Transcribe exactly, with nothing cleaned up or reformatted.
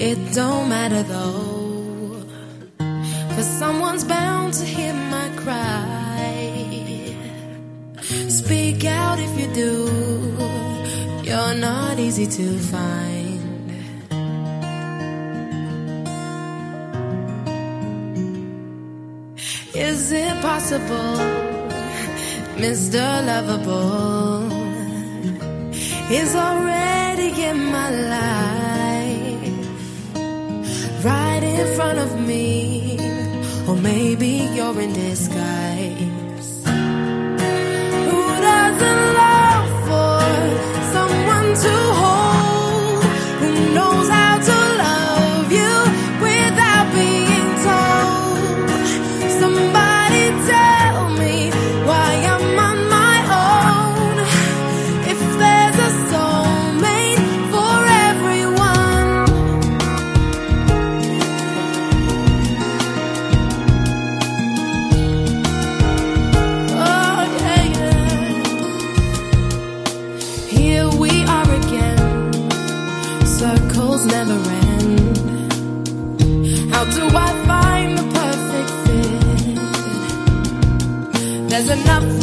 It don't matter though, 'cause someone's bound to hear my cry. Speak out if you do, you're not easy to find. Is it possible, Mister Lovable is already in my life, right in front of me? Or maybe you're in disguise. Who doesn't long for someone to hold, who knows how to love you without being told? Somebody tell me why I'm on my own. If there's a soulmate for everyone. Oh yeah, yeah. Here we are again, circles never end. How do I find the perfect fit? There's enough